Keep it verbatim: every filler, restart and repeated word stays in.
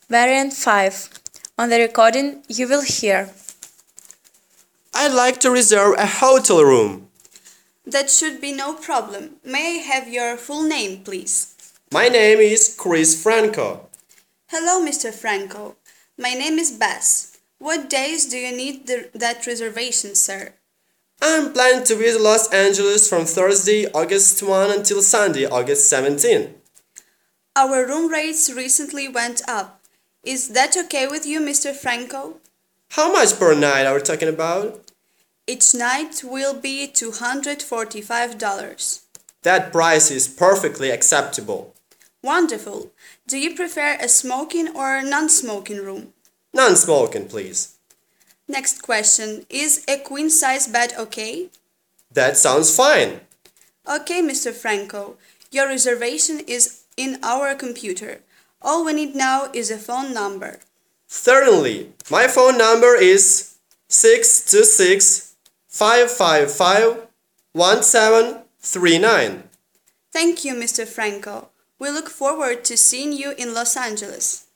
Variant five. On the recording, you will hear. I'd like to reserve a hotel room. That should be no problem. May I have your full name, please? My name is Chris Franco. Hello, Mister Franco. My name is Bess. What days do you need the, that reservation, sir? I'm planning to visit Los Angeles from Thursday, August first until Sunday, August seventeenth. Our room rates recently went up. Is that okay with you, Mister Franco? How much per night are we talking about? Each night will be two hundred forty-five dollars. That price is perfectly acceptable. Wonderful. Do you prefer a smoking or non-smoking room? Non-smoking, please. Next question. Is a queen-size bed okay? That sounds fine. Okay, Mister Franco. Your reservation is in our computer. All we need now is a phone number. Certainly. My phone number is six two six, five five five, one seven three nine. Thank you, Mister Franco. We look forward to seeing you in Los Angeles.